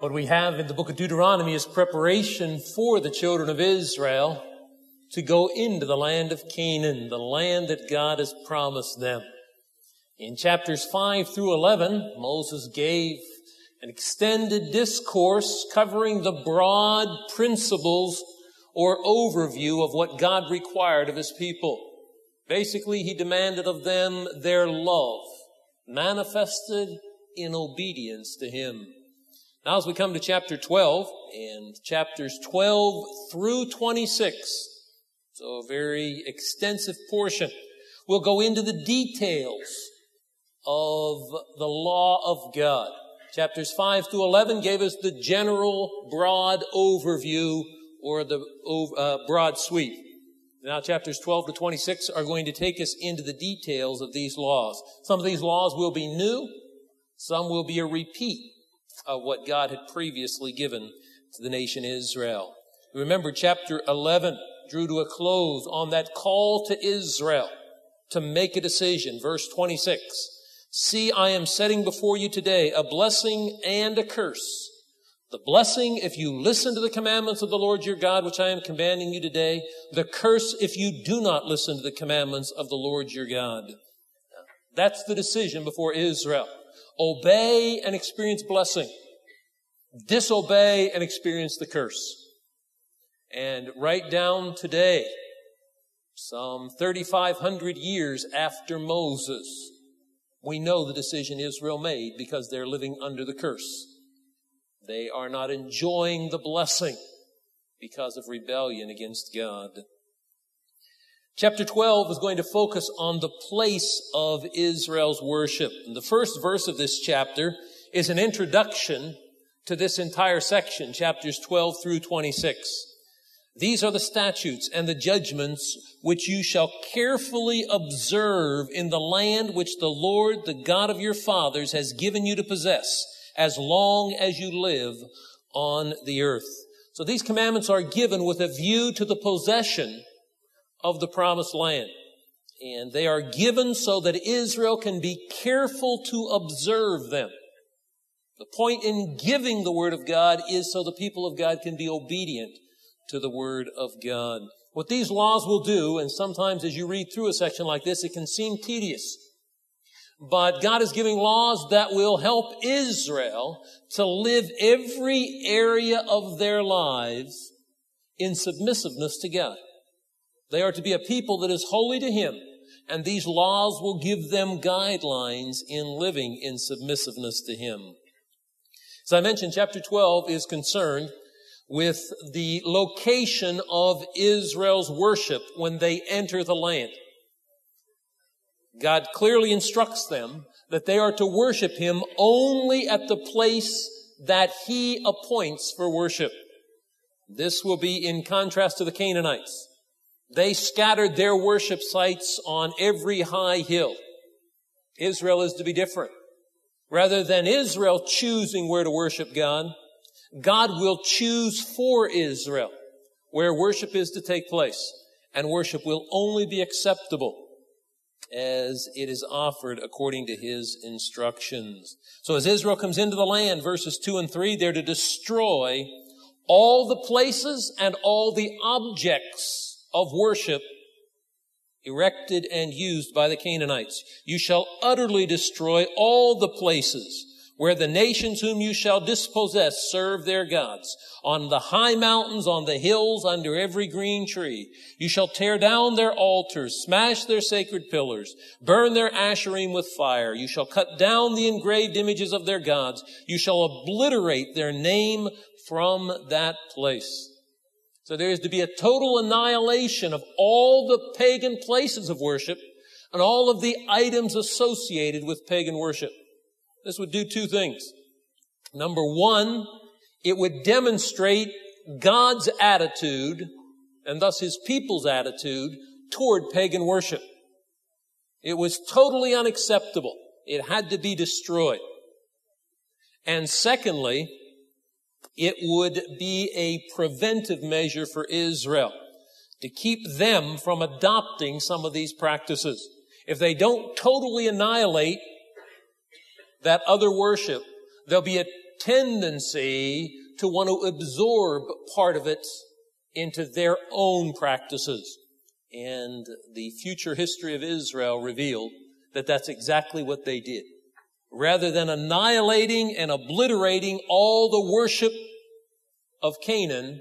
What we have in the book of Deuteronomy is preparation for the children of Israel to go into the land of Canaan, the land that God has promised them. In chapters 5 through 11, Moses gave an extended discourse covering the broad principles or overview of what God required of His people. Basically, He demanded of them their love, manifested in obedience to Him. Now, as we come to chapter 12, and chapters 12 through 26, so a very extensive portion, we'll go into the details of the law of God. Chapters 5 through 11 gave us the general broad overview or the broad sweep. Now, chapters 12 to 26 are going to take us into the details of these laws. Some of these laws will be new. Some will be a repeat of what God had previously given to the nation Israel. Remember, chapter 11 drew to a close on that call to Israel to make a decision. Verse 26, "See, I am setting before you today a blessing and a curse. The blessing if you listen to the commandments of the Lord your God, which I am commanding you today. The curse if you do not listen to the commandments of the Lord your God." That's the decision before Israel. Obey and experience blessing. Disobey and experience the curse. And right down today, some 3,500 years after Moses, we know the decision Israel made because they're living under the curse. They are not enjoying the blessing because of rebellion against God. Chapter 12 is going to focus on the place of Israel's worship. And the first verse of this chapter is an introduction to this entire section, chapters 12 through 26. "These are the statutes and the judgments which you shall carefully observe in the land which the Lord, the God of your fathers, has given you to possess, as long as you live on the earth." So these commandments are given with a view to the possession of the promised land. And they are given so that Israel can be careful to observe them. The point in giving the Word of God is so the people of God can be obedient to the Word of God. What these laws will do, and sometimes as you read through a section like this, it can seem tedious. But God is giving laws that will help Israel to live every area of their lives in submissiveness to God. They are to be a people that is holy to Him, and these laws will give them guidelines in living in submissiveness to Him. As I mentioned, chapter 12 is concerned with the location of Israel's worship when they enter the land. God clearly instructs them that they are to worship Him only at the place that He appoints for worship. This will be in contrast to the Canaanites. They scattered their worship sites on every high hill. Israel is to be different. Rather than Israel choosing where to worship God, God will choose for Israel where worship is to take place. And worship will only be acceptable as it is offered according to His instructions. So as Israel comes into the land, verses 2 and 3, they're to destroy all the places and all the objects of worship erected and used by the Canaanites. "You shall utterly destroy all the places where the nations whom you shall dispossess serve their gods. On the high mountains, on the hills, under every green tree. You shall tear down their altars, smash their sacred pillars, burn their asherim with fire. You shall cut down the engraved images of their gods. You shall obliterate their name from that place." So there is to be a total annihilation of all the pagan places of worship and all of the items associated with pagan worship. This would do two things. Number one, it would demonstrate God's attitude and thus His people's attitude toward pagan worship. It was totally unacceptable. It had to be destroyed. And secondly, it would be a preventive measure for Israel to keep them from adopting some of these practices. If they don't totally annihilate that other worship, there'll be a tendency to want to absorb part of it into their own practices. And the future history of Israel revealed that that's exactly what they did. Rather than annihilating and obliterating all the worship of Canaan,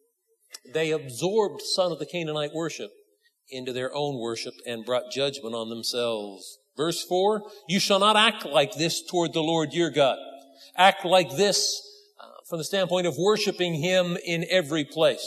they absorbed some of the Canaanite worship into their own worship and brought judgment on themselves. Verse 4, you shall not act like this toward the Lord your God. Act like this from the standpoint of worshiping Him in every place.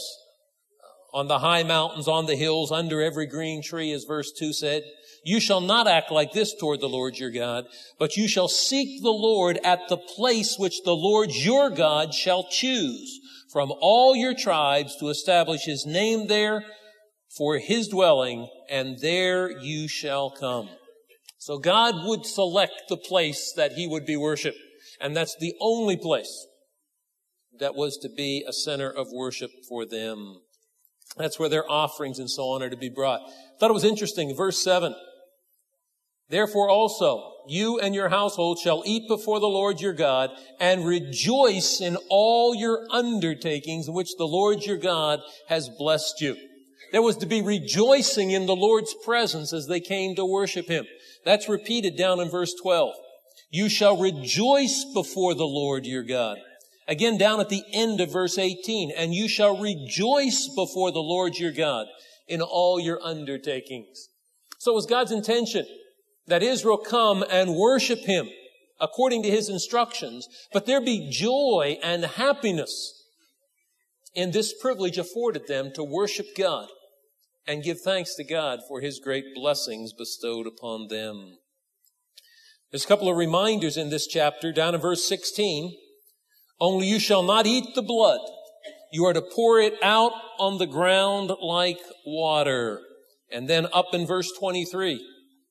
On the high mountains, on the hills, under every green tree, as verse 2 said. You shall not act like this toward the Lord your God, but you shall seek the Lord at the place which the Lord your God shall choose from all your tribes to establish His name there for His dwelling, and there you shall come. So God would select the place that He would be worshiped, and that's the only place that was to be a center of worship for them. That's where their offerings and so on are to be brought. I thought it was interesting. Verse 7. Therefore also, you and your household shall eat before the Lord your God and rejoice in all your undertakings in which the Lord your God has blessed you. There was to be rejoicing in the Lord's presence as they came to worship Him. That's repeated down in verse 12. You shall rejoice before the Lord your God. Again, down at the end of verse 18, and you shall rejoice before the Lord your God in all your undertakings. So it was God's intention that Israel come and worship Him according to His instructions, but there be joy and happiness in this privilege afforded them to worship God and give thanks to God for His great blessings bestowed upon them. There's a couple of reminders in this chapter. Down in verse 16, only you shall not eat the blood. You are to pour it out on the ground like water. And then up in verse 23,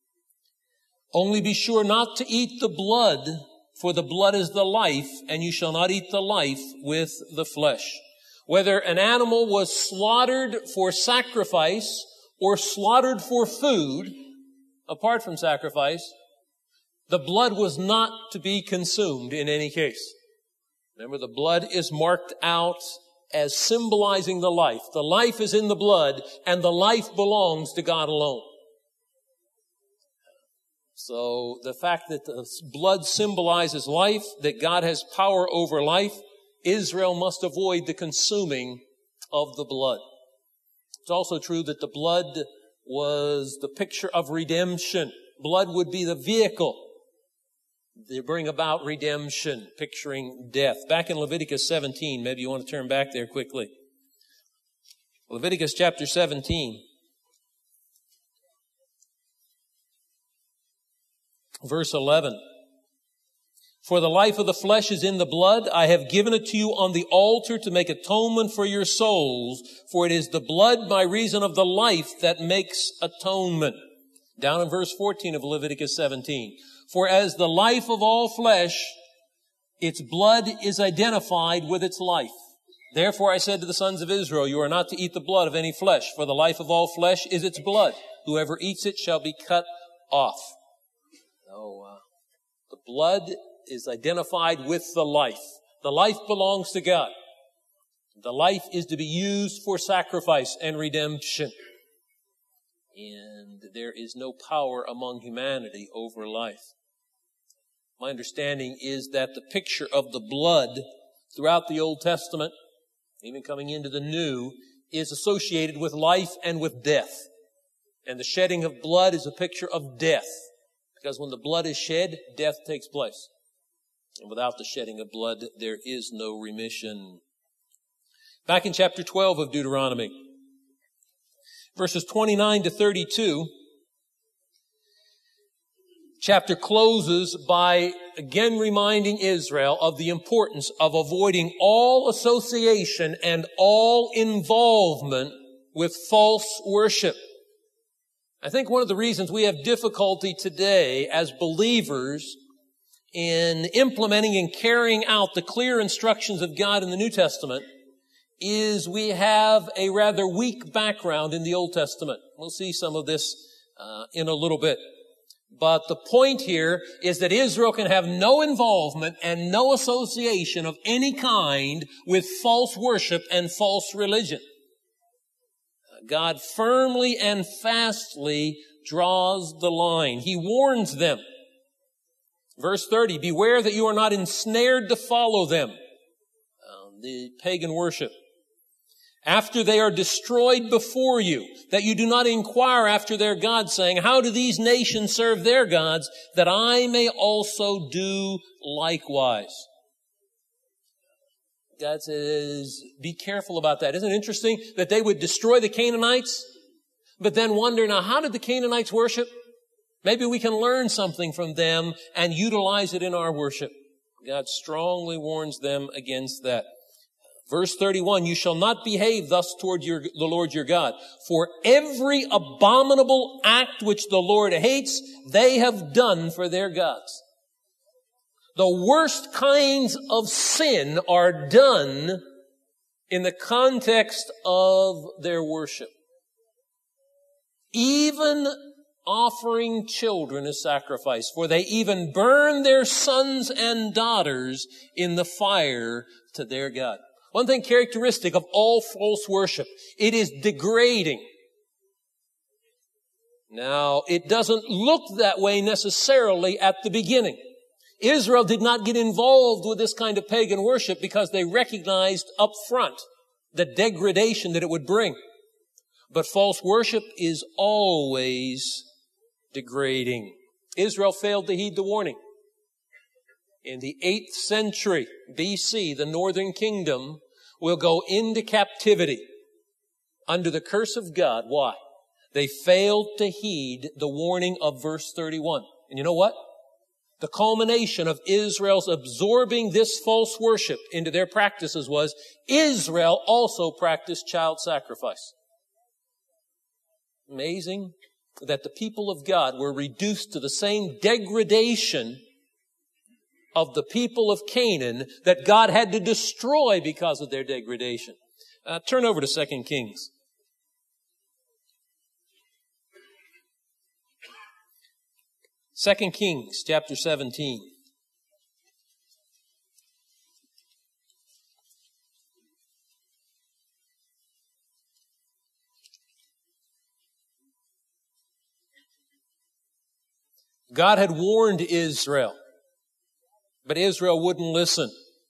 only be sure not to eat the blood, for the blood is the life, and you shall not eat the life with the flesh. Whether an animal was slaughtered for sacrifice or slaughtered for food, apart from sacrifice, the blood was not to be consumed in any case. Remember, the blood is marked out as symbolizing the life. The life is in the blood, and the life belongs to God alone. So the fact that the blood symbolizes life, that God has power over life, Israel must avoid the consuming of the blood. It's also true that the blood was the picture of redemption. Blood would be the vehicle to bring about redemption, picturing death. Back in Leviticus 17, maybe you want to turn back there quickly. Leviticus chapter 17. Verse 11. For the life of the flesh is in the blood. I have given it to you on the altar to make atonement for your souls. For it is the blood by reason of the life that makes atonement. Down in verse 14 of Leviticus 17. For as the life of all flesh, its blood is identified with its life. Therefore I said to the sons of Israel, you are not to eat the blood of any flesh, for the life of all flesh is its blood. Whoever eats it shall be cut off. So, the blood is identified with the life. The life belongs to God. The life is to be used for sacrifice and redemption. And there is no power among humanity over life. My understanding is that the picture of the blood throughout the Old Testament, even coming into the New, is associated with life and with death. And the shedding of blood is a picture of death. Because when the blood is shed, death takes place. And without the shedding of blood, there is no remission. Back in chapter 12 of Deuteronomy, verses 29 to 32, chapter closes by again reminding Israel of the importance of avoiding all association and all involvement with false worship. I think one of the reasons we have difficulty today as believers in implementing and carrying out the clear instructions of God in the New Testament is we have a rather weak background in the Old Testament. We'll see some of this in a little bit. But the point here is that Israel can have no involvement and no association of any kind with false worship and false religion. God firmly and fastly draws the line. He warns them. Verse 30, beware that you are not ensnared to follow them. The pagan worship. After they are destroyed before you, that you do not inquire after their gods, saying, how do these nations serve their gods, that I may also do likewise? God says, be careful about that. Isn't it interesting that they would destroy the Canaanites, but then wonder, now how did the Canaanites worship? Maybe we can learn something from them and utilize it in our worship. God strongly warns them against that. Verse 31, you shall not behave thus toward the Lord your God. For every abominable act which the Lord hates, they have done for their gods. The worst kinds of sin are done in the context of their worship. Even offering children as sacrifice, for they even burn their sons and daughters in the fire to their God. One thing characteristic of all false worship, it is degrading. Now, it doesn't look that way necessarily at the beginning. Israel did not get involved with this kind of pagan worship because they recognized up front the degradation that it would bring. But false worship is always degrading. Israel failed to heed the warning. In the 8th century BC, the northern kingdom will go into captivity under the curse of God. Why? They failed to heed the warning of verse 31. And you know what? The culmination of Israel's absorbing this false worship into their practices was Israel also practiced child sacrifice. Amazing that the people of God were reduced to the same degradation of the people of Canaan that God had to destroy because of their degradation. Turn over to 2 Kings. 2 Kings chapter 17. God had warned Israel, but Israel wouldn't listen.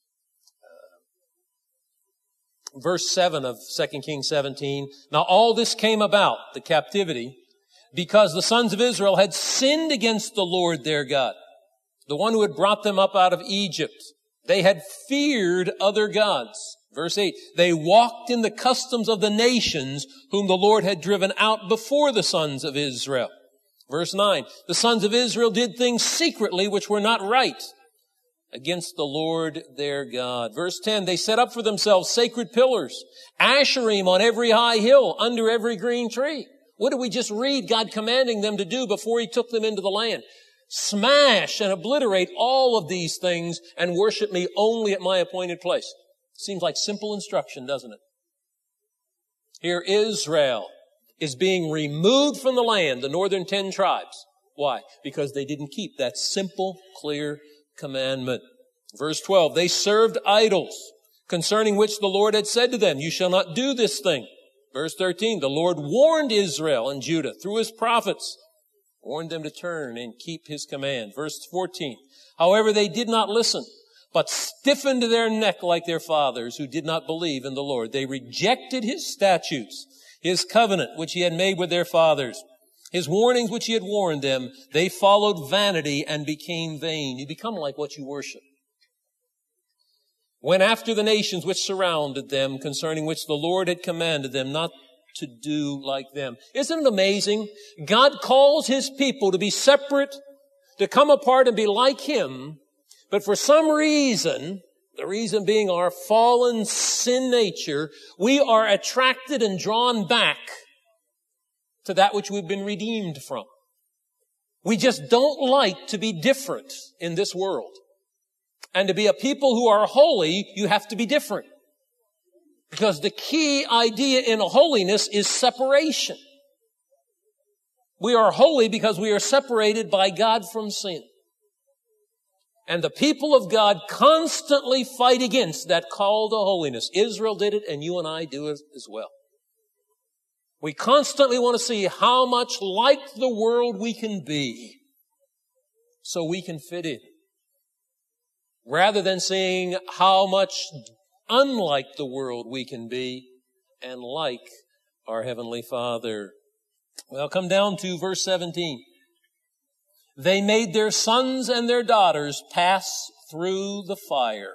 Verse 7 of 2 Kings 17. Now all this came about, the captivity, because the sons of Israel had sinned against the Lord their God, the one who had brought them up out of Egypt. They had feared other gods. Verse 8, they walked in the customs of the nations whom the Lord had driven out before the sons of Israel. Verse 9, the sons of Israel did things secretly which were not right against the Lord their God. Verse 10, they set up for themselves sacred pillars, Asherim on every high hill, under every green tree. What did we just read God commanding them to do before He took them into the land? Smash and obliterate all of these things and worship me only at my appointed place. Seems like simple instruction, doesn't it? Here Israel is being removed from the land, the northern 10 tribes. Why? Because they didn't keep that simple, clear commandment. Verse 12, they served idols, concerning which the Lord had said to them, you shall not do this thing. Verse 13, the Lord warned Israel and Judah through His prophets, warned them to turn and keep His command. Verse 14, however, they did not listen, but stiffened their neck like their fathers who did not believe in the Lord. They rejected His statutes, His covenant, which He had made with their fathers, His warnings, which He had warned them. They followed vanity and became vain. You become like what you worship. Went after the nations which surrounded them, concerning which the Lord had commanded them not to do like them. Isn't it amazing? God calls His people to be separate, to come apart and be like Him, but for some reason, the reason being our fallen sin nature, we are attracted and drawn back to that which we've been redeemed from. We just don't like to be different in this world. And to be a people who are holy, you have to be different. Because the key idea in holiness is separation. We are holy because we are separated by God from sin. And the people of God constantly fight against that call to holiness. Israel did it, and you and I do it as well. We constantly want to see how much like the world we can be so we can fit in, rather than seeing how much unlike the world we can be and like our Heavenly Father. Well, come down to verse 17. They made their sons and their daughters pass through the fire.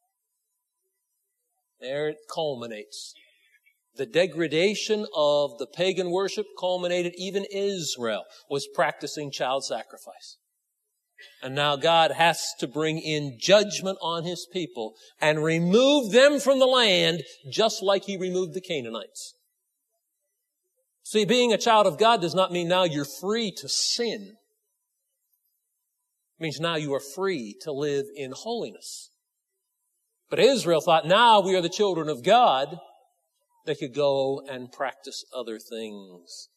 There it culminates. The degradation of the pagan worship culminated. Even Israel was practicing child sacrifice. And now God has to bring in judgment on His people and remove them from the land just like He removed the Canaanites. See, being a child of God does not mean now you're free to sin. It means now you are free to live in holiness. But Israel thought, now we are the children of God. They could go and practice other things.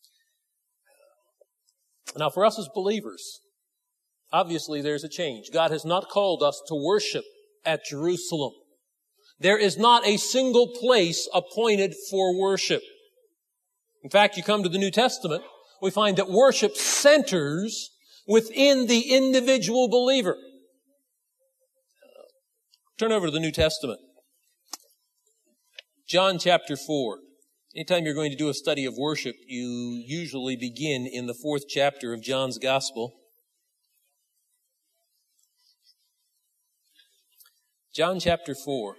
Now, for us as believers, obviously there's a change. God has not called us to worship at Jerusalem. There is not a single place appointed for worship. In fact, you come to the New Testament, we find that worship centers within the individual believer. Turn over to the New Testament. John chapter 4. Anytime you're going to do a study of worship, you usually begin in the 4th chapter of John's Gospel. John chapter 4.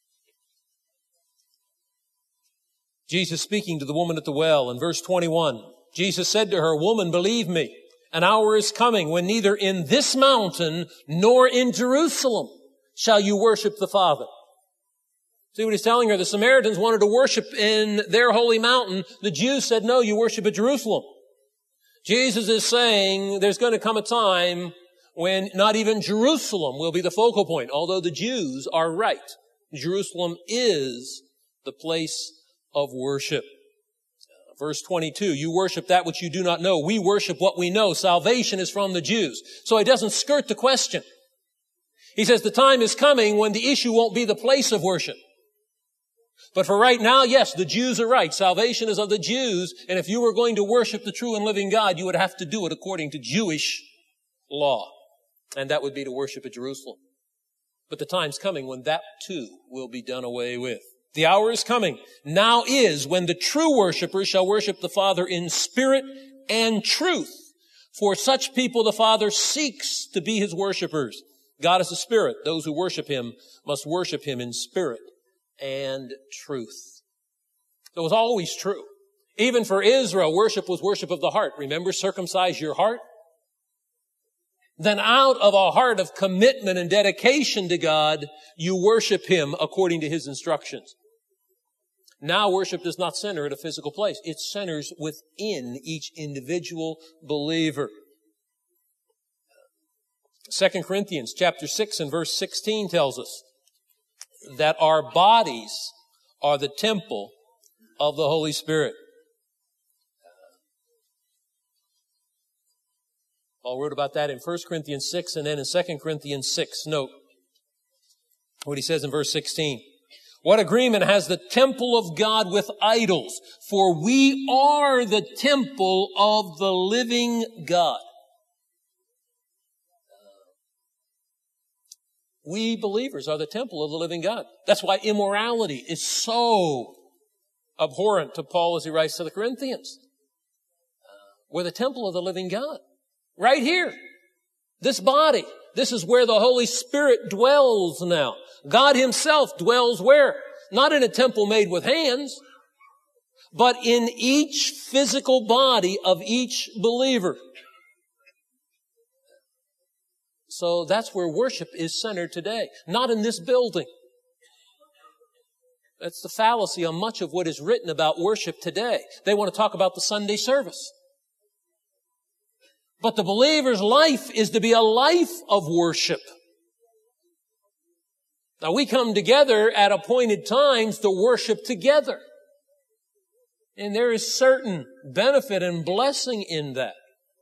Jesus speaking to the woman at the well in verse 21. Jesus said to her, "Woman, believe me, an hour is coming when neither in this mountain nor in Jerusalem shall you worship the Father." See what he's telling her? The Samaritans wanted to worship in their holy mountain. The Jews said, no, you worship at Jerusalem. Jesus is saying there's going to come a time when not even Jerusalem will be the focal point, although the Jews are right. Jerusalem is the place of worship. Verse 22, you worship that which you do not know. We worship what we know. Salvation is from the Jews. So he doesn't skirt the question. He says the time is coming when the issue won't be the place of worship. But for right now, yes, the Jews are right. Salvation is of the Jews. And if you were going to worship the true and living God, you would have to do it according to Jewish law. And that would be to worship at Jerusalem. But the time's coming when that too will be done away with. The hour is coming. Now is when the true worshipers shall worship the Father in spirit and truth. For such people the Father seeks to be His worshipers. God is a spirit. Those who worship Him must worship Him in spirit and truth. It was always true. Even for Israel, worship was worship of the heart. Remember, circumcise your heart. Then out of a heart of commitment and dedication to God, you worship Him according to His instructions. Now worship does not center at a physical place. It centers within each individual believer. 2 Corinthians chapter 6 and verse 16 tells us that our bodies are the temple of the Holy Spirit. Paul wrote about that in 1 Corinthians 6 and then in 2 Corinthians 6. Note what he says in verse 16. What agreement has the temple of God with idols? For we are the temple of the living God. We believers are the temple of the living God. That's why immorality is so abhorrent to Paul as he writes to the Corinthians. We're the temple of the living God. Right here. This body. This is where the Holy Spirit dwells now. God Himself dwells where? Not in a temple made with hands, but in each physical body of each believer. So that's where worship is centered today. Not in this building. That's the fallacy on much of what is written about worship today. They want to talk about the Sunday service. But the believer's life is to be a life of worship. Now we come together at appointed times to worship together. And there is certain benefit and blessing in that.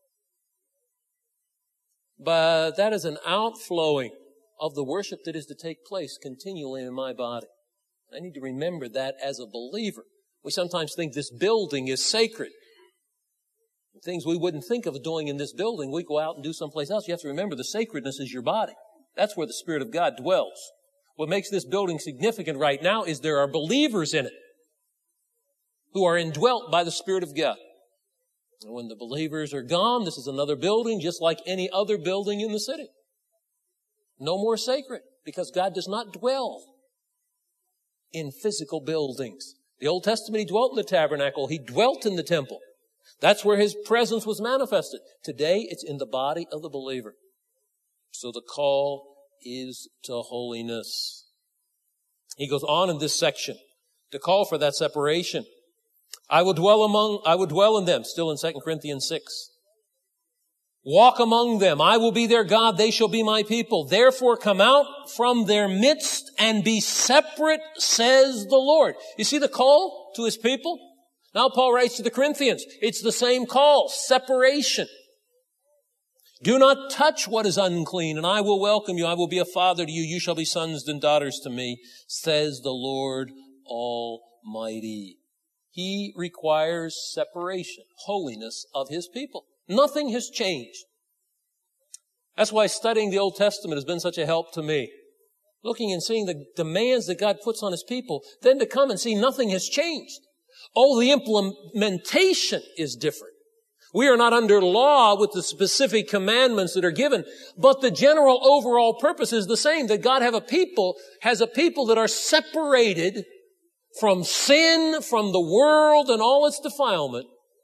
But that is an outflowing of the worship that is to take place continually in my body. I need to remember that as a believer. We sometimes think this building is sacred. Things we wouldn't think of doing in this building, we go out and do someplace else. You have to remember the sacredness is your body. That's where the Spirit of God dwells. What makes this building significant right now is there are believers in it who are indwelt by the Spirit of God. And when the believers are gone, this is another building just like any other building in the city. No more sacred, because God does not dwell in physical buildings. The Old Testament, He dwelt in the tabernacle. He dwelt in the temple. That's where His presence was manifested. Today, it's in the body of the believer. So the call is to holiness. He goes on in this section to call for that separation. I will dwell in them, still in 2 Corinthians 6. Walk among them. I will be their God. They shall be my people. Therefore come out from their midst and be separate, says the Lord. You see the call to His people? Now Paul writes to the Corinthians. It's the same call, separation. Do not touch what is unclean, and I will welcome you. I will be a father to you. You shall be sons and daughters to me, says the Lord Almighty. He requires separation, holiness of His people. Nothing has changed. That's why studying the Old Testament has been such a help to me. Looking and seeing the demands that God puts on His people, then to come and see nothing has changed. Oh, the implementation is different. We are not under law with the specific commandments that are given, but the general overall purpose is the same, that God has a people that are separated from sin, from the world and all its defilement,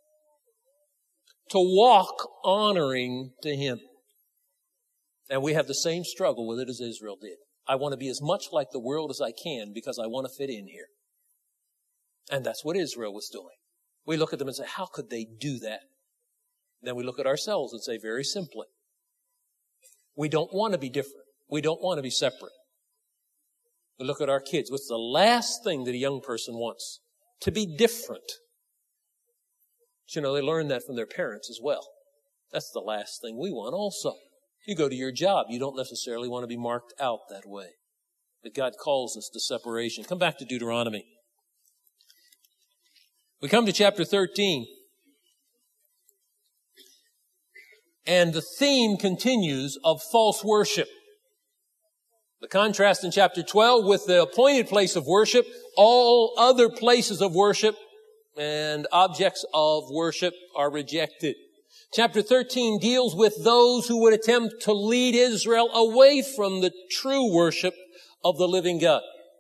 to walk honoring to Him. And we have the same struggle with it as Israel did. I want to be as much like the world as I can because I want to fit in here. And that's what Israel was doing. We look at them and say, how could they do that? Then we look at ourselves and say very simply, we don't want to be different. We don't want to be separate. We look at our kids. What's the last thing that a young person wants? To be different. But they learn that from their parents as well. That's the last thing we want also. You go to your job, you don't necessarily want to be marked out that way. But God calls us to separation. Come back to Deuteronomy. We come to chapter 13. And the theme continues of false worship. The contrast in chapter 12 with the appointed place of worship, all other places of worship and objects of worship are rejected. Chapter 13 deals with those who would attempt to lead Israel away from the true worship of the living God.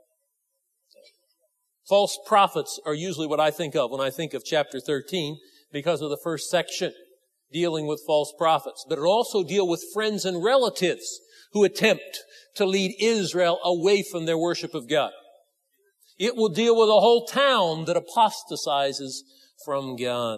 False prophets are usually what I think of when I think of chapter 13 because of the first section dealing with false prophets. But it also deals with friends and relatives who attempt to lead Israel away from their worship of God. It will deal with a whole town that apostatizes from God.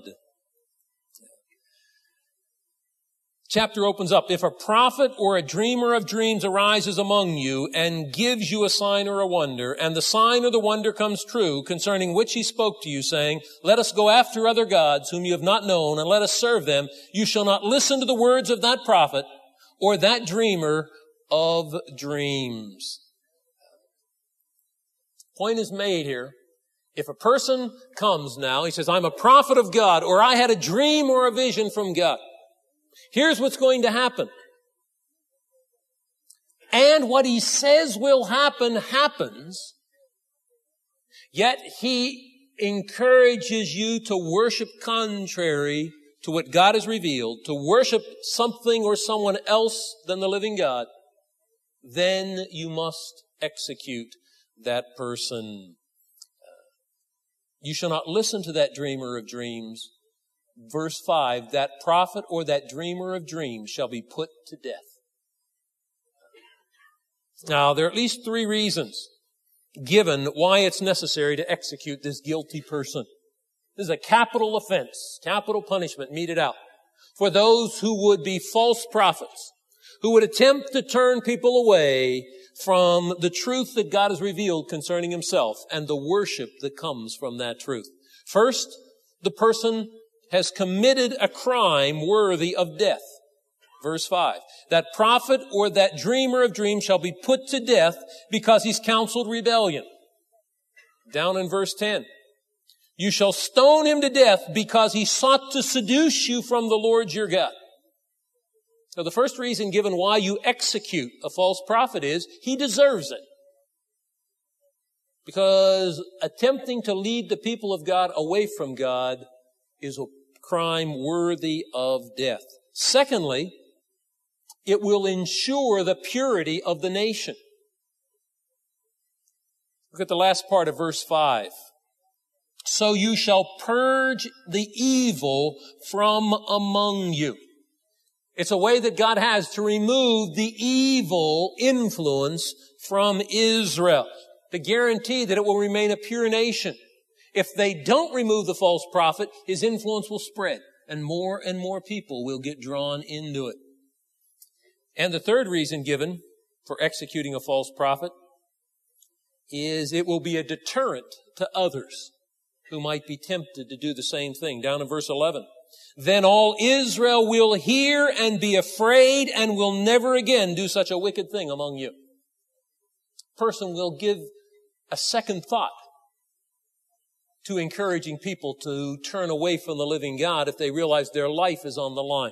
Chapter opens up. If a prophet or a dreamer of dreams arises among you and gives you a sign or a wonder, and the sign or the wonder comes true, concerning which he spoke to you, saying, let us go after other gods whom you have not known, and let us serve them, you shall not listen to the words of that prophet or that dreamer of dreams. Point is made here. If a person comes now, he says, I'm a prophet of God, or I had a dream or a vision from God. Here's what's going to happen. And what he says will happen, happens. Yet he encourages you to worship contrary to what God has revealed, to worship something or someone else than the living God. Then you must execute that person. You shall not listen to that dreamer of dreams. Verse 5, that prophet or that dreamer of dreams shall be put to death. Now, there are at least 3 reasons given why it's necessary to execute this guilty person. This is a capital offense, capital punishment meted out for those who would be false prophets, who would attempt to turn people away from the truth that God has revealed concerning Himself and the worship that comes from that truth. First, the person has committed a crime worthy of death. Verse 5. That prophet or that dreamer of dreams shall be put to death because he's counseled rebellion. Down in verse 10. You shall stone him to death because he sought to seduce you from the Lord your God. So the first reason given why you execute a false prophet is he deserves it. Because attempting to lead the people of God away from God is a crime worthy of death. Secondly, it will ensure the purity of the nation. Look at the last part of verse 5. So you shall purge the evil from among you. It's a way that God has to remove the evil influence from Israel, to guarantee that it will remain a pure nation. If they don't remove the false prophet, his influence will spread, and more people will get drawn into it. And the third reason given for executing a false prophet is it will be a deterrent to others who might be tempted to do the same thing. Down in verse 11. Then all Israel will hear and be afraid and will never again do such a wicked thing among you. A person will give a second thought to encouraging people to turn away from the living God if they realize their life is on the line.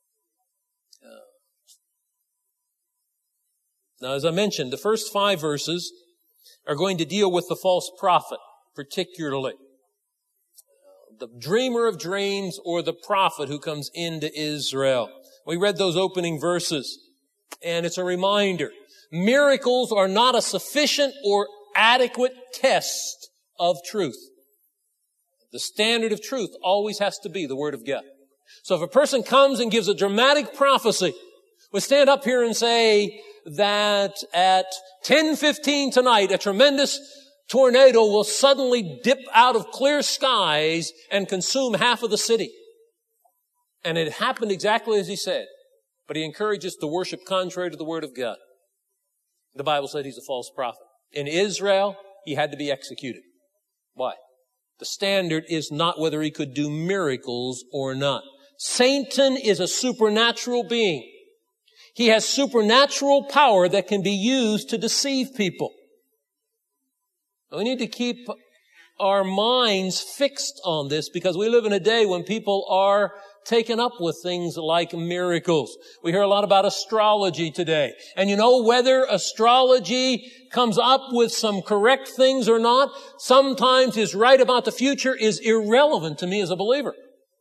Now, as I mentioned, the first 5 verses are going to deal with the false prophet, particularly the dreamer of dreams or the prophet who comes into Israel. We read those opening verses, and it's a reminder. Miracles are not a sufficient or adequate test of truth. The standard of truth always has to be the Word of God. So if a person comes and gives a dramatic prophecy, we stand up here and say that at 10:15 tonight, a tremendous tornado will suddenly dip out of clear skies and consume half of the city. And it happened exactly as he said. But he encourages to worship contrary to the Word of God. The Bible said he's a false prophet. In Israel, he had to be executed. Why? The standard is not whether he could do miracles or not. Satan is a supernatural being. He has supernatural power that can be used to deceive people. We need to keep our minds fixed on this because we live in a day when people are taken up with things like miracles. We hear a lot about astrology today. And you know, whether astrology comes up with some correct things or not, sometimes is right about the future is irrelevant to me as a believer.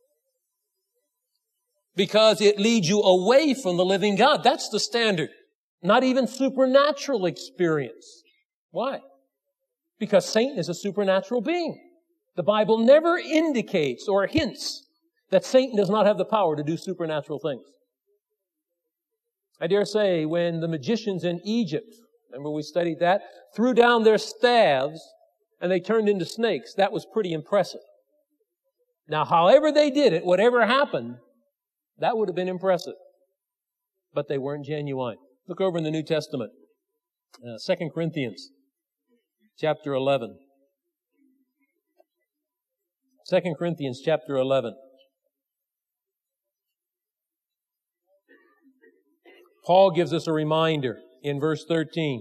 Because it leads you away from the living God. That's the standard. Not even supernatural experience. Why? Because Satan is a supernatural being. The Bible never indicates or hints that Satan does not have the power to do supernatural things. I dare say when the magicians in Egypt, remember we studied that, threw down their staves and they turned into snakes, that was pretty impressive. Now, however they did it, whatever happened, that would have been impressive. But they weren't genuine. Look over in the New Testament. 2 Corinthians chapter 11. 2 Corinthians chapter 11. Paul gives us a reminder in verse 13.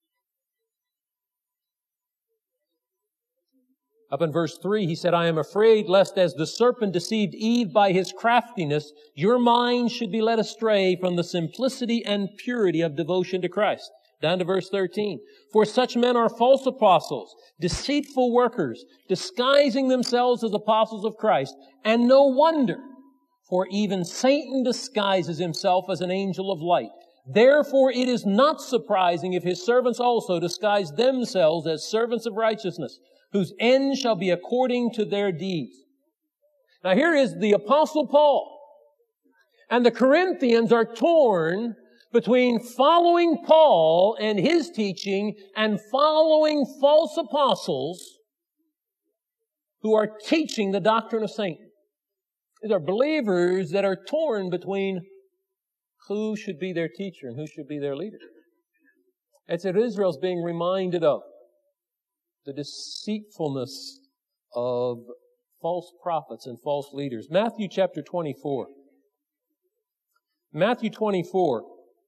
Up in verse 3, he said, I am afraid lest as the serpent deceived Eve by his craftiness, your mind should be led astray from the simplicity and purity of devotion to Christ. Down to verse 13. For such men are false apostles, deceitful workers, disguising themselves as apostles of Christ. And no wonder, for even Satan disguises himself as an angel of light. Therefore it is not surprising if his servants also disguise themselves as servants of righteousness, whose end shall be according to their deeds. Now here is the Apostle Paul. And the Corinthians are torn between following Paul and his teaching and following false apostles who are teaching the doctrine of Satan. These are believers that are torn between who should be their teacher and who should be their leader. It's what Israel's being reminded of. The deceitfulness of false prophets and false leaders. Matthew chapter 24. Matthew 24.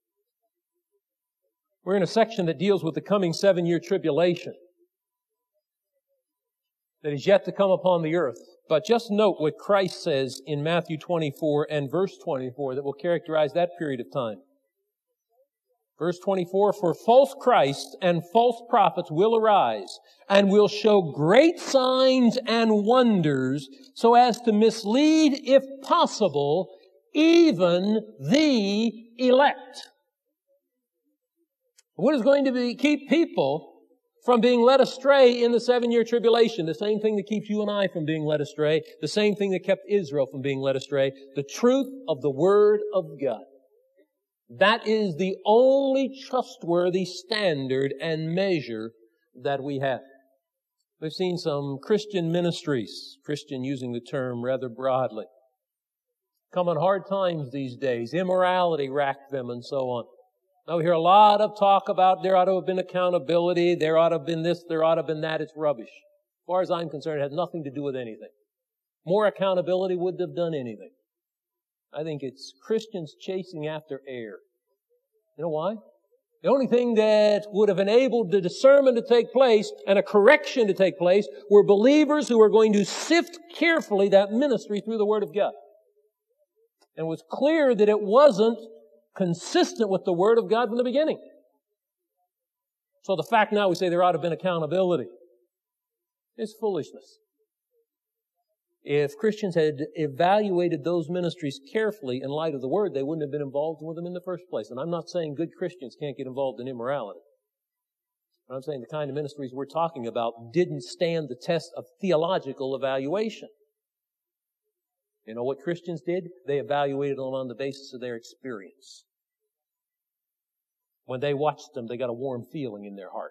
We're in a section that deals with the coming 7-year tribulation that is yet to come upon the earth. But just note what Christ says in Matthew 24 and verse 24 that will characterize that period of time. Verse 24, for false Christs and false prophets will arise and will show great signs and wonders so as to mislead, if possible, even the elect. What is going to keep people from being led astray in the 7-year tribulation? The same thing that keeps you and I from being led astray, the same thing that kept Israel from being led astray, the truth of the Word of God. That is the only trustworthy standard and measure that we have. We've seen some Christian ministries, Christian using the term rather broadly, come on hard times these days. Immorality racked them and so on. Now we hear a lot of talk about there ought to have been accountability, there ought to have been this, there ought to have been that. It's rubbish. As far as I'm concerned, it has nothing to do with anything. More accountability wouldn't have done anything. I think it's Christians chasing after air. You know why? The only thing that would have enabled the discernment to take place and a correction to take place were believers who were going to sift carefully that ministry through the Word of God. And it was clear that it wasn't consistent with the Word of God from the beginning. So the fact now we say there ought to have been accountability is foolishness. If Christians had evaluated those ministries carefully in light of the Word, they wouldn't have been involved with them in the first place. And I'm not saying good Christians can't get involved in immorality. But I'm saying the kind of ministries we're talking about didn't stand the test of theological evaluation. You know what Christians did? They evaluated them on the basis of their experience. When they watched them, they got a warm feeling in their heart.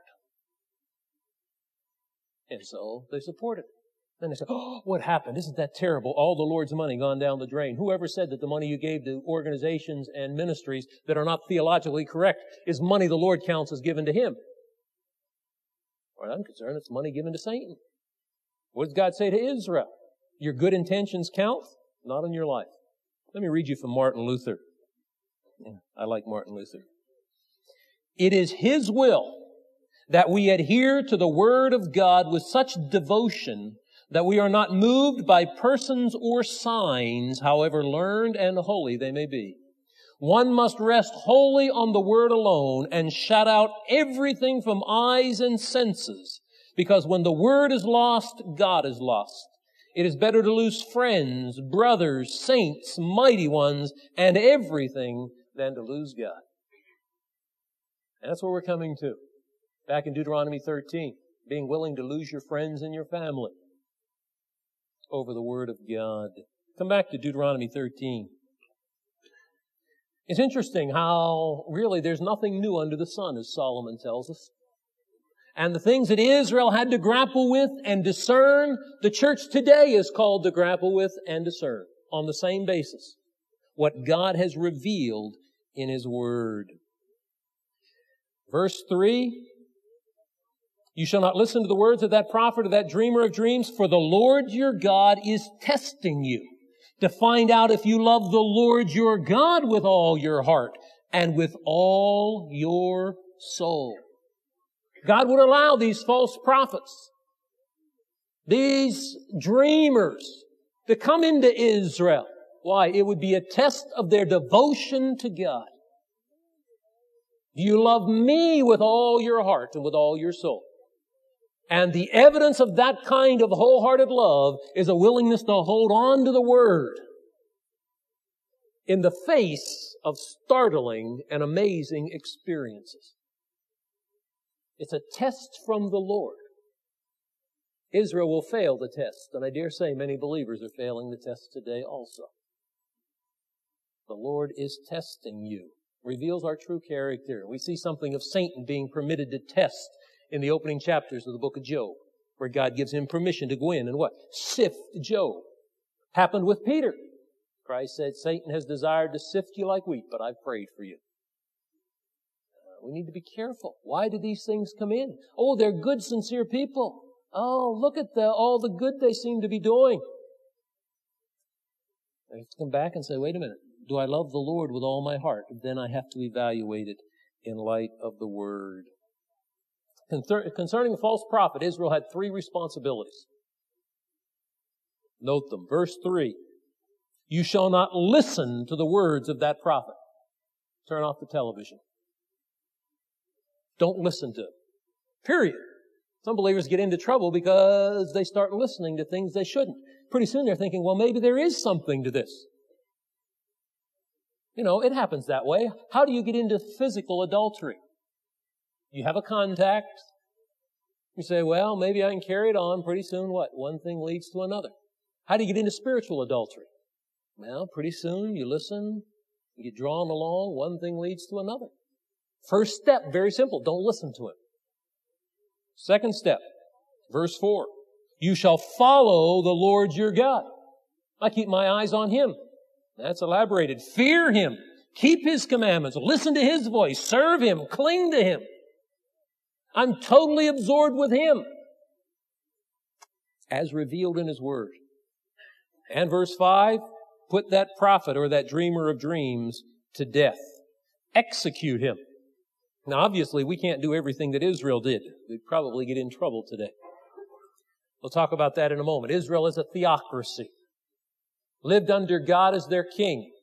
And so they supported it. Then they say, oh, what happened? Isn't that terrible? All the Lord's money gone down the drain. Whoever said that the money you gave to organizations and ministries that are not theologically correct is money the Lord counts as given to Him? As far as I'm concerned, it's money given to Satan. What does God say to Israel? Your good intentions count? Not in your life. Let me read you from Martin Luther. Yeah, I like Martin Luther. It is His will that we adhere to the Word of God with such devotion that we are not moved by persons or signs, however learned and holy they may be. One must rest wholly on the Word alone and shut out everything from eyes and senses, because when the Word is lost, God is lost. It is better to lose friends, brothers, saints, mighty ones, and everything than to lose God. And that's where we're coming to. Back in Deuteronomy 13, being willing to lose your friends and your family over the Word of God. Come back to Deuteronomy 13. It's interesting how really there's nothing new under the sun, as Solomon tells us. And the things that Israel had to grapple with and discern, the church today is called to grapple with and discern on the same basis. What God has revealed in His Word. Verse 3, you shall not listen to the words of that prophet or that dreamer of dreams, for the Lord your God is testing you to find out if you love the Lord your God with all your heart and with all your soul. God would allow these false prophets, these dreamers, to come into Israel. Why? It would be a test of their devotion to God. Do you love me with all your heart and with all your soul? And the evidence of that kind of wholehearted love is a willingness to hold on to the Word in the face of startling and amazing experiences. It's a test from the Lord. Israel will fail the test, and I dare say many believers are failing the test today also. The Lord is testing you, reveals our true character. We see something of Satan being permitted to test in the opening chapters of the book of Job, where God gives him permission to go in and what? Sift Job. Happened with Peter. Christ said, Satan has desired to sift you like wheat, but I've prayed for you. We need to be careful. Why do these things come in? Oh, they're good, sincere people. Oh, look at all the good they seem to be doing. I have to come back and say, wait a minute, do I love the Lord with all my heart? Then I have to evaluate it in light of the Word. Concerning the false prophet, Israel had 3 responsibilities. Note them. Verse 3, you shall not listen to the words of that prophet. Turn off the television. Don't listen to it. Period. Some believers get into trouble because they start listening to things they shouldn't. Pretty soon they're thinking, well, maybe there is something to this. You know, it happens that way. How do you get into physical adultery? You have a contact. You say, well, maybe I can carry it on. Pretty soon, what? One thing leads to another. How do you get into spiritual adultery? Well, pretty soon you listen, you get drawn along, one thing leads to another. First step, very simple, don't listen to him. Second step, verse 4, you shall follow the Lord your God. I keep my eyes on Him. That's elaborated. Fear Him. Keep His commandments. Listen to His voice. Serve Him. Cling to Him. I'm totally absorbed with Him, as revealed in His Word. And verse 5, put that prophet or that dreamer of dreams to death. Execute him. Now, obviously, we can't do everything that Israel did. We'd probably get in trouble today. We'll talk about that in a moment. Israel is a theocracy. Lived under God as their king.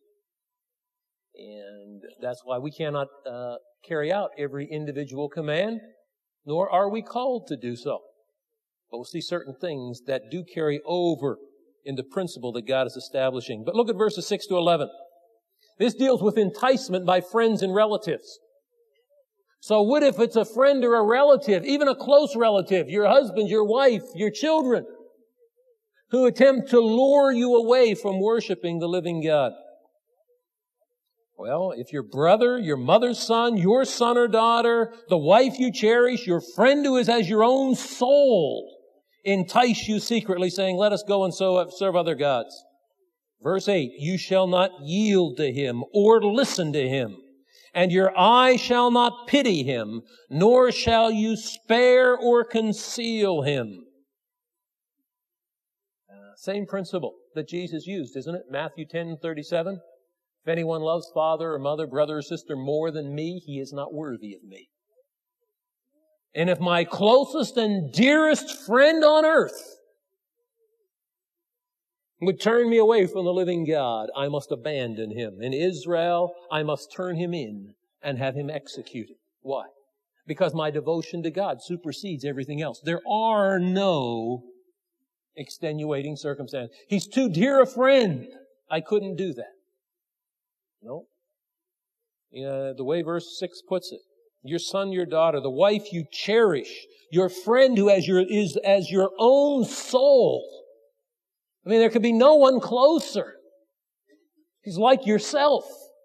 And that's why we cannot carry out every individual command, nor are we called to do so. But we'll see certain things that do carry over in the principle that God is establishing. But look at verses 6 to 11. This deals with enticement by friends and relatives. So what if it's a friend or a relative, even a close relative, your husband, your wife, your children, who attempt to lure you away from worshiping the living God? Well, if your brother, your mother's son, your son or daughter, the wife you cherish, your friend who is as your own soul, entice you secretly, saying, let us go and serve other gods. Verse 8, you shall not yield to him or listen to him, and your eye shall not pity him, nor shall you spare or conceal him. Same principle that Jesus used, isn't it? Matthew 10:37. If anyone loves father or mother, brother or sister more than me, he is not worthy of me. And if my closest and dearest friend on earth would turn me away from the living God, I must abandon him. In Israel, I must turn him in and have him executed. Why? Because my devotion to God supersedes everything else. There are no extenuating circumstances. He's too dear a friend. I couldn't do that. No. The way verse 6 puts it, your son, your daughter, the wife you cherish, your friend who is as your own soul. I mean, there could be no one closer. He's like yourself.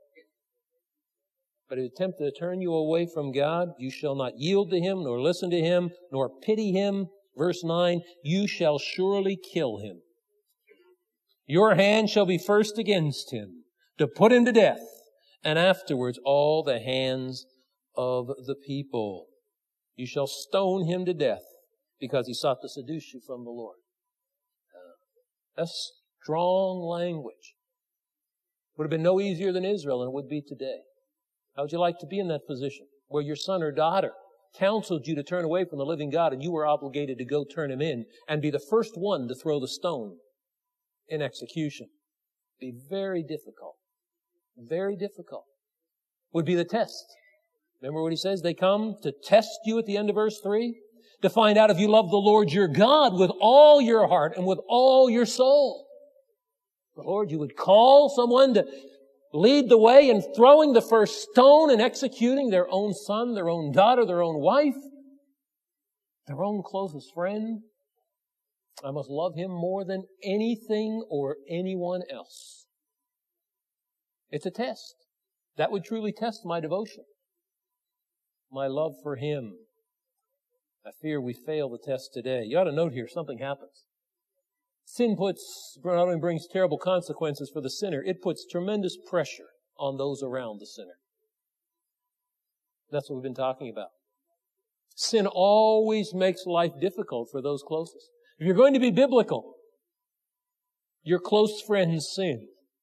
But if he attempted to turn you away from God, you shall not yield to him, nor listen to him, nor pity him. Verse 9, you shall surely kill him. Your hand shall be first against him, to put him to death, and afterwards all the hands of the people. You shall stone him to death, because he sought to seduce you from the Lord. That's strong language. Would have been no easier than Israel than it would be today. How would you like to be in that position where your son or daughter counseled you to turn away from the living God and you were obligated to go turn him in and be the first one to throw the stone in execution? Be very difficult. Very difficult. Would be the test. Remember what he says? They come to test you at the end of verse 3? To find out if you love the Lord your God with all your heart and with all your soul. Lord, you would call someone to lead the way in throwing the first stone and executing their own son, their own daughter, their own wife, their own closest friend. I must love him more than anything or anyone else. It's a test. That would truly test my devotion, my love for him. I fear we fail the test today. You ought to note here, something happens. Sin not only brings terrible consequences for the sinner, it puts tremendous pressure on those around the sinner. That's what we've been talking about. Sin always makes life difficult for those closest. If you're going to be biblical, your close friends sin.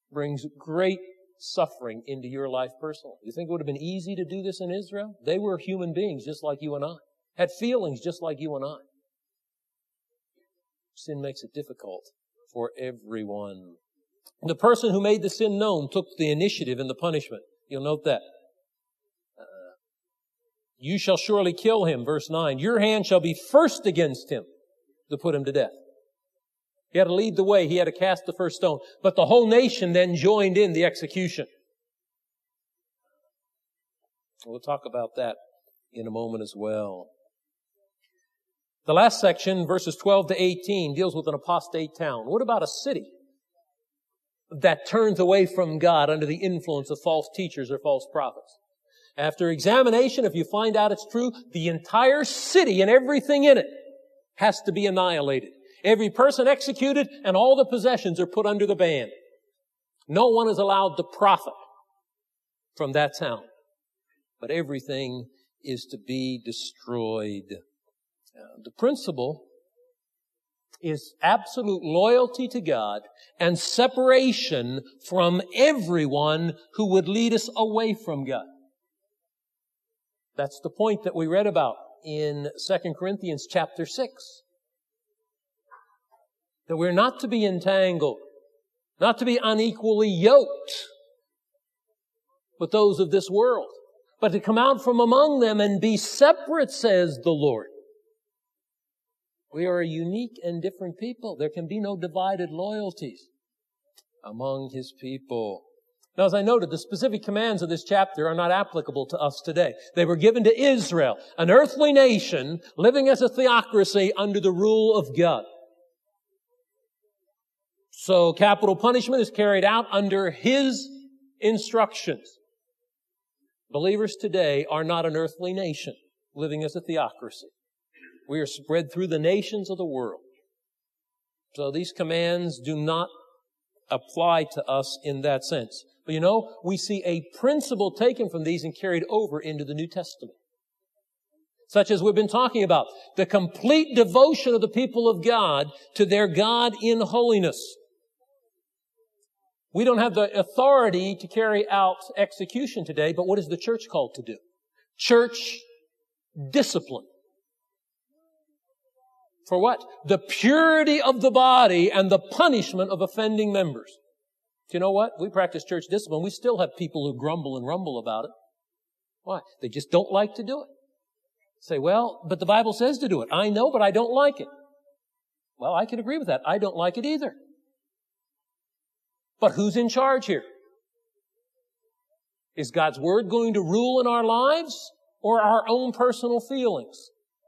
brings great suffering into your life personally. You think it would have been easy to do this in Israel? They were human beings just like you and I, had feelings just like you and I. Sin makes it difficult for everyone. The person who made the sin known took the initiative in the punishment. You'll note that. You shall surely kill him, verse 9. Your hand shall be first against him to put him to death. He had to lead the way. He had to cast the first stone. But the whole nation then joined in the execution. We'll talk about that in a moment as well. The last section, verses 12 to 18, deals with an apostate town. What about a city that turns away from God under the influence of false teachers or false prophets? After examination, if you find out it's true, the entire city and everything in it has to be annihilated. Every person executed and all the possessions are put under the ban. No one is allowed to profit from that town. But everything is to be destroyed. The principle is absolute loyalty to God and separation from everyone who would lead us away from God. That's the point that we read about in 2 Corinthians chapter 6. That we're not to be entangled, not to be unequally yoked with those of this world, but to come out from among them and be separate, says the Lord. We are a unique and different people. There can be no divided loyalties among His people. Now, as I noted, the specific commands of this chapter are not applicable to us today. They were given to Israel, an earthly nation living as a theocracy under the rule of God. So capital punishment is carried out under His instructions. Believers today are not an earthly nation living as a theocracy. We are spread through the nations of the world. So these commands do not apply to us in that sense. But you know, we see a principle taken from these and carried over into the New Testament. Such as we've been talking about, the complete devotion of the people of God to their God in holiness. We don't have the authority to carry out execution today, but what is the church called to do? Church discipline. For what? The purity of the body and the punishment of offending members. Do you know what? We practice church discipline. We still have people who grumble and rumble about it. Why? They just don't like to do it. Say, well, but the Bible says to do it. I know, but I don't like it. Well, I can agree with that. I don't like it either. But who's in charge here? Is God's Word going to rule in our lives or our own personal feelings?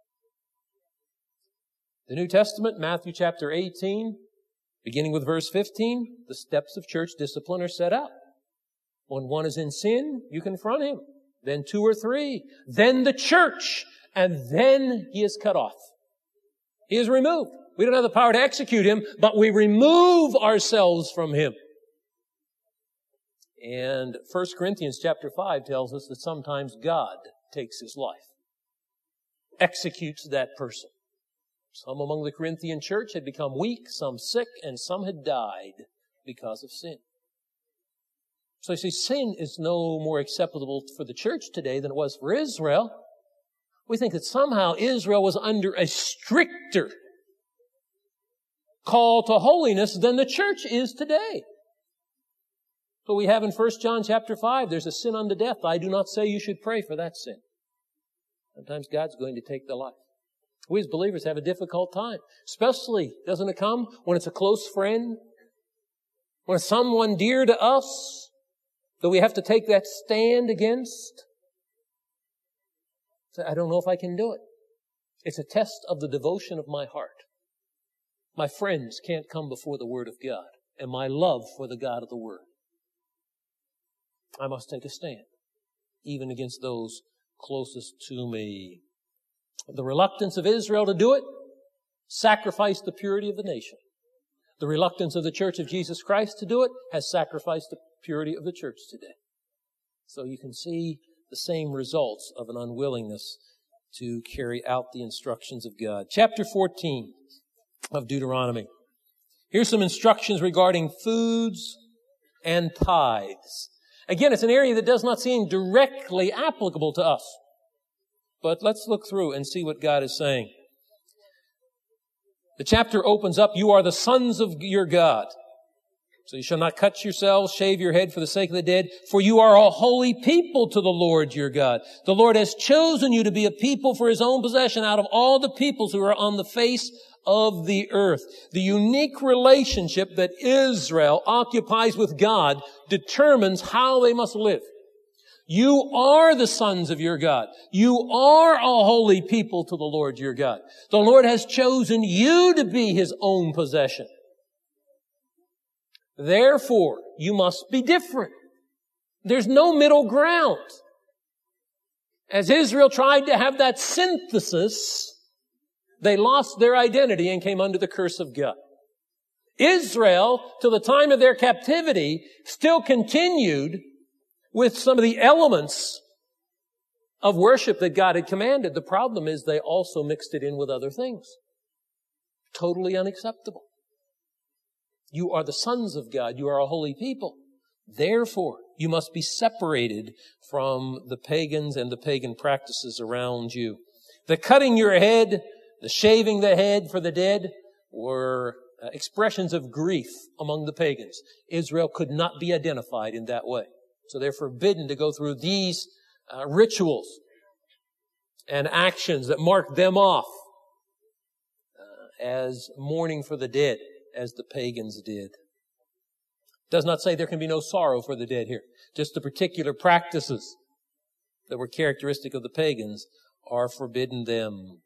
The New Testament, Matthew chapter 18, beginning with verse 15, the steps of church discipline are set out. When one is in sin, you confront him. Then 2 or 3. Then the church. And then he is cut off. He is removed. We don't have the power to execute him, but we remove ourselves from him. And 1 Corinthians chapter 5 tells us that sometimes God takes his life, executes that person. Some among the Corinthian church had become weak, some sick, and some had died because of sin. So you see, sin is no more acceptable for the church today than it was for Israel. We think that somehow Israel was under a stricter call to holiness than the church is today. So we have in 1 John chapter 5, there's a sin unto death. I do not say you should pray for that sin. Sometimes God's going to take the life. We as believers have a difficult time. Especially, doesn't it come when it's a close friend? When it's someone dear to us that we have to take that stand against? So I don't know if I can do it. It's a test of the devotion of my heart. My friends can't come before the Word of God and my love for the God of the Word. I must take a stand, even against those closest to me. The reluctance of Israel to do it sacrificed the purity of the nation. The reluctance of the Church of Jesus Christ to do it has sacrificed the purity of the church today. So you can see the same results of an unwillingness to carry out the instructions of God. Chapter 14 of Deuteronomy. Here's some instructions regarding foods and tithes. Again, it's an area that does not seem directly applicable to us. But let's look through and see what God is saying. The chapter opens up, you are the sons of your God. So you shall not cut yourselves, shave your head for the sake of the dead, for you are a holy people to the Lord your God. The Lord has chosen you to be a people for His own possession out of all the peoples who are on the face of the earth. The unique relationship that Israel occupies with God determines how they must live. You are the sons of your God. You are a holy people to the Lord your God. The Lord has chosen you to be His own possession. Therefore, you must be different. There's no middle ground. As Israel tried to have that synthesis, they lost their identity and came under the curse of God. Israel, till the time of their captivity, still continued with some of the elements of worship that God had commanded. The problem is they also mixed it in with other things. Totally unacceptable. You are the sons of God. You are a holy people. Therefore, you must be separated from the pagans and the pagan practices around you. The cutting your head, the shaving the head for the dead were expressions of grief among the pagans. Israel could not be identified in that way. So they're forbidden to go through these rituals and actions that mark them off as mourning for the dead, as the pagans did. It does not say there can be no sorrow for the dead here. Just the particular practices that were characteristic of the pagans are forbidden them.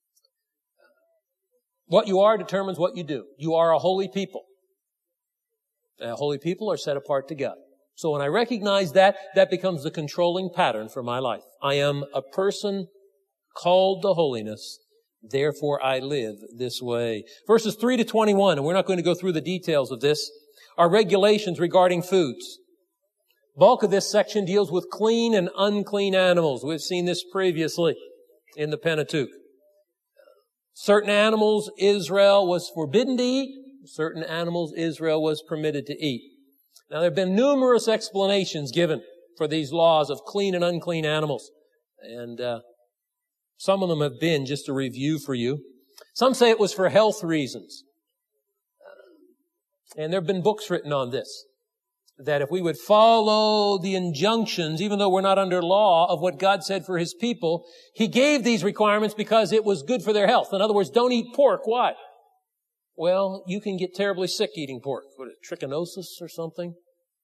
What you are determines what you do. You are a holy people. Holy people are set apart to God. So when I recognize that, that becomes the controlling pattern for my life. I am a person called to holiness. Therefore, I live this way. Verses 3 to 21, and we're not going to go through the details of this, are regulations regarding foods. Bulk of this section deals with clean and unclean animals. We've seen this previously in the Pentateuch. Certain animals Israel was forbidden to eat. Certain animals Israel was permitted to eat. Now, there have been numerous explanations given for these laws of clean and unclean animals. And some of them have been just a review for you. Some say it was for health reasons. And there have been books written on this. That if we would follow the injunctions, even though we're not under law, of what God said for His people, He gave these requirements because it was good for their health. In other words, don't eat pork. Why? Well, you can get terribly sick eating pork. What is it, trichinosis or something?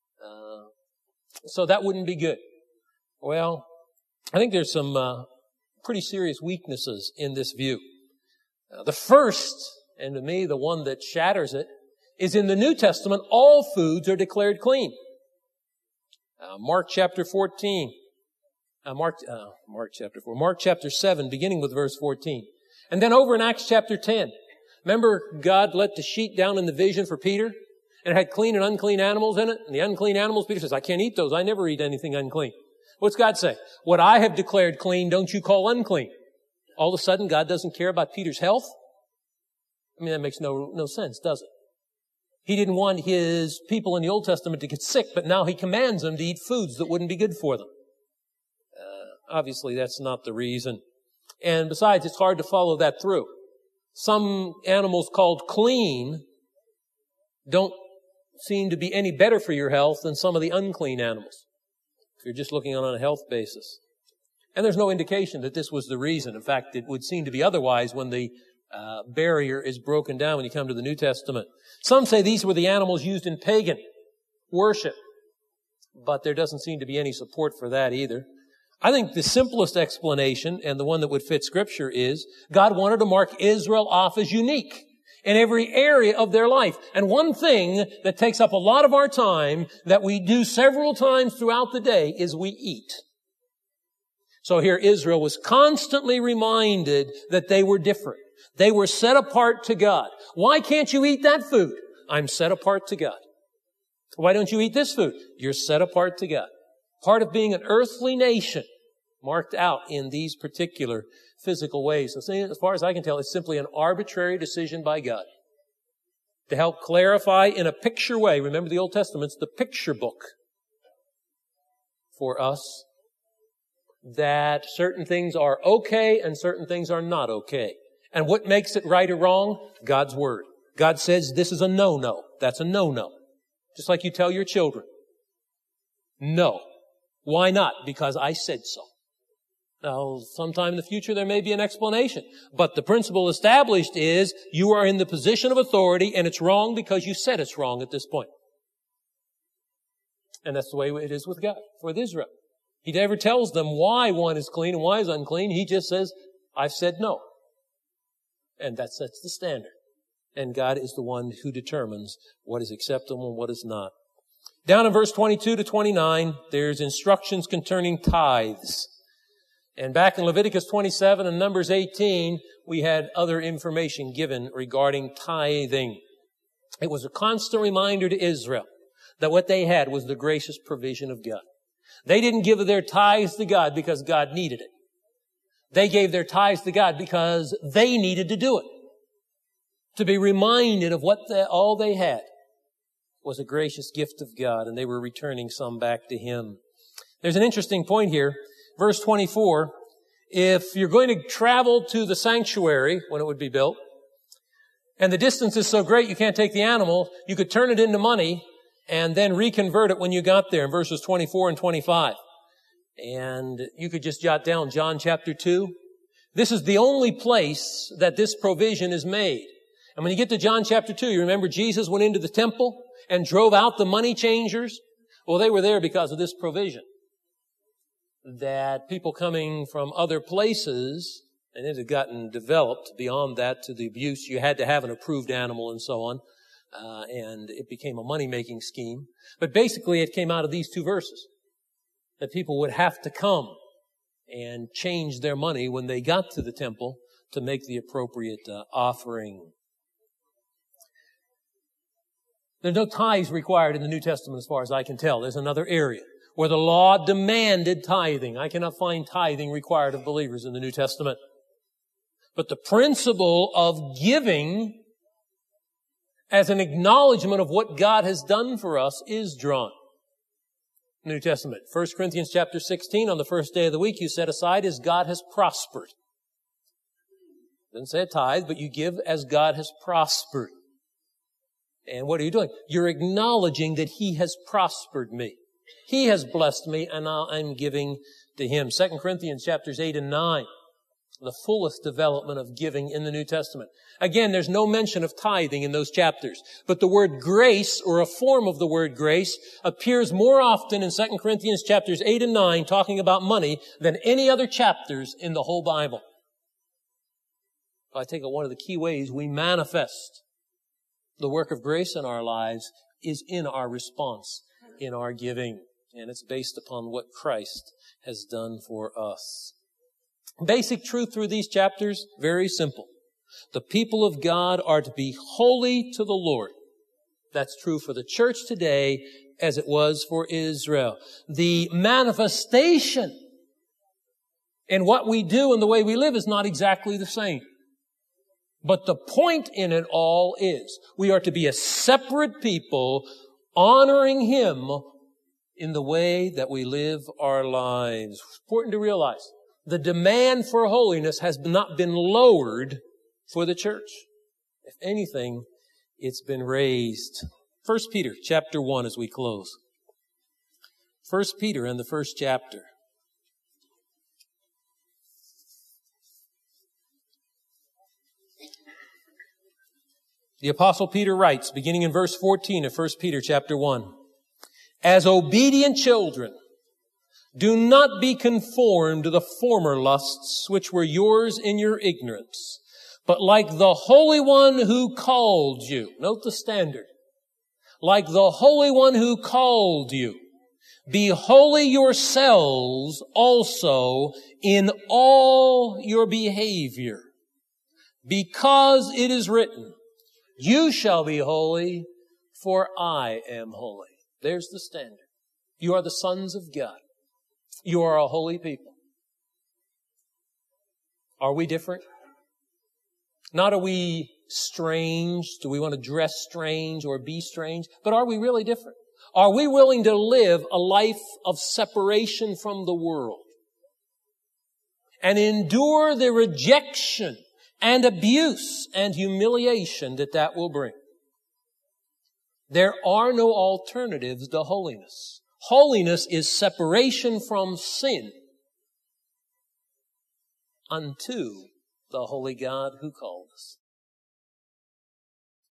So that wouldn't be good. Well, I think there's some pretty serious weaknesses in this view. The first, and to me the one that shatters it, is in the New Testament, all foods are declared clean. Mark chapter 14. Mark chapter 7, beginning with verse 14. And then over in Acts chapter 10. Remember God let the sheet down in the vision for Peter? And it had clean and unclean animals in it. And the unclean animals, Peter says, I can't eat those. I never eat anything unclean. What's God say? What I have declared clean, don't you call unclean. All of a sudden, God doesn't care about Peter's health? I mean, that makes no sense, does it? He didn't want His people in the Old Testament to get sick, but now He commands them to eat foods that wouldn't be good for them. Obviously, that's not the reason. And besides, it's hard to follow that through. Some animals called clean don't seem to be any better for your health than some of the unclean animals, if you're just looking on a health basis. And there's no indication that this was the reason. In fact, it would seem to be otherwise when the barrier is broken down when you come to the New Testament. Some say these were the animals used in pagan worship, but there doesn't seem to be any support for that either. I think the simplest explanation, and the one that would fit Scripture, is God wanted to mark Israel off as unique in every area of their life. And one thing that takes up a lot of our time that we do several times throughout the day is we eat. So here Israel was constantly reminded that they were different. They were set apart to God. Why can't you eat that food? I'm set apart to God. Why don't you eat this food? You're set apart to God. Part of being an earthly nation marked out in these particular physical ways. So as far as I can tell, it's simply an arbitrary decision by God. to help clarify in a picture way. Remember, the Old Testament's the picture book for us, that certain things are okay and certain things are not okay. And what makes it right or wrong? God's Word. God says this is a no-no. That's a no-no. Just like you tell your children. No. Why not? Because I said so. Now, sometime in the future there may be an explanation. But the principle established is you are in the position of authority and it's wrong because you said it's wrong at this point. And that's the way it is with God, with Israel. He never tells them why one is clean and why is unclean. He just says, I've said no. And that sets the standard. And God is the one who determines what is acceptable and what is not. Down in verse 22 to 29, there's instructions concerning tithes. And back in Leviticus 27 and Numbers 18, we had other information given regarding tithing. It was a constant reminder to Israel that what they had was the gracious provision of God. They didn't give their tithes to God because God needed it. They gave their tithes to God because they needed to do it. To be reminded of what all they had was a gracious gift of God, and they were returning some back to Him. There's an interesting point here. Verse 24, if you're going to travel to the sanctuary when it would be built, and the distance is so great you can't take the animal, you could turn it into money and then reconvert it when you got there in verses 24 and 25. And you could just jot down John chapter 2. This is the only place that this provision is made. And when you get to John chapter 2, you remember Jesus went into the temple and drove out the money changers? Well, they were there because of this provision. That people coming from other places, and it had gotten developed beyond that to the abuse, you had to have an approved animal and so on, and it became a money-making scheme. But basically it came out of these two verses, that people would have to come and change their money when they got to the temple to make the appropriate offering. There's no tithes required in the New Testament as far as I can tell. There's another area where the law demanded tithing. I cannot find tithing required of believers in the New Testament. But the principle of giving as an acknowledgement of what God has done for us is drawn. New Testament. 1 Corinthians chapter 16, on the first day of the week, you set aside as God has prospered. Doesn't say a tithe, but you give as God has prospered. And what are you doing? You're acknowledging that He has prospered me. He has blessed me, and now I'm giving to Him. 2 Corinthians chapters 8 and 9, the fullest development of giving in the New Testament. Again, there's no mention of tithing in those chapters, but the word grace, or a form of the word grace, appears more often in 2 Corinthians chapters 8 and 9, talking about money, than any other chapters in the whole Bible. I take it one of the key ways we manifest the work of grace in our lives is in our response, in our giving. And it's based upon what Christ has done for us. Basic truth through these chapters, very simple. The people of God are to be holy to the Lord. That's true for the church today as it was for Israel. The manifestation in what we do and the way we live is not exactly the same. But the point in it all is we are to be a separate people honoring Him in the way that we live our lives. It's important to realize the demand for holiness has not been lowered for the church. If anything, it's been raised. 1 Peter chapter 1 as we close. 1 Peter in the first chapter. The Apostle Peter writes, beginning in verse 14 of 1 Peter chapter 1, as obedient children, do not be conformed to the former lusts which were yours in your ignorance, but like the Holy One who called you, note the standard, like the Holy One who called you, be holy yourselves also in all your behavior, because it is written, you shall be holy, for I am holy. There's the standard. You are the sons of God. You are a holy people. Are we different? Not are we strange? Do we want to dress strange or be strange? But are we really different? Are we willing to live a life of separation from the world and endure the rejection and abuse and humiliation that will bring? There are no alternatives to holiness. Holiness is separation from sin unto the holy God who called us.